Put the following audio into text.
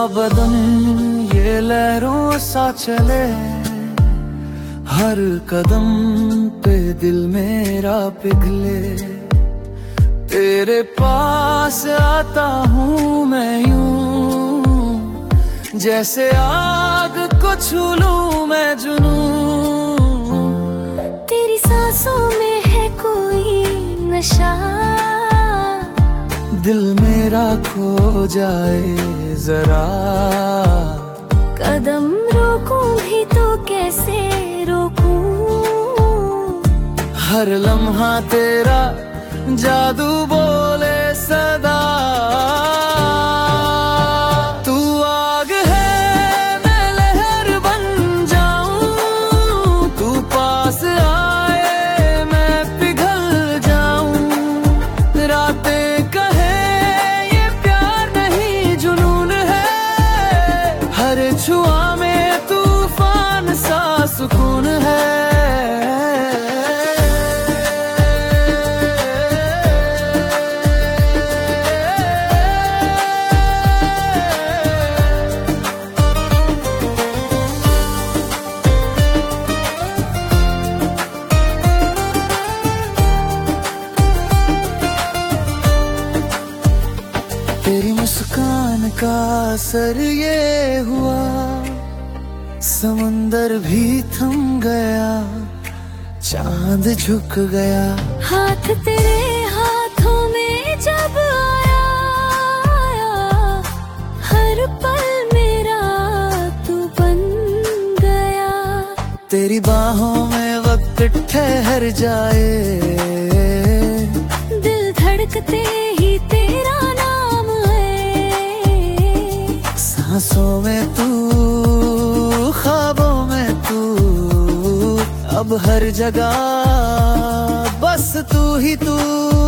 बदन ये लहरों सा चले, हर कदम पे दिल मेरा पिघले। तेरे पास आता हूँ मैं यूं, जैसे आग को छू लूं मैं जुनूं। तेरी सांसों में है कोई नशा, दिल मेरा खो जाए जरा। कदम रोकूं भी तो कैसे रोकूं, हर लम्हा तेरा जादू बोले सदा। तू आग है मैं लहर बन जाऊं, तू पास आए मैं पिघल जाऊं। रातें कहे ये प्यार नहीं जुनून है, हर छुआ में तूफान सा सुकून है। तेरी मुस्कान का असर ये हुआ, समंदर भी थम गया, चांद झुक गया। हाथ तेरे हाथों में जब आया, हर पल मेरा तू बन गया। तेरी बाहों में वक्त ठहर जाए, दिल धड़कते ही तेरा नाम है। सांसों में तू, ख्वाबों में तू, अब हर जगह बस तू ही तू।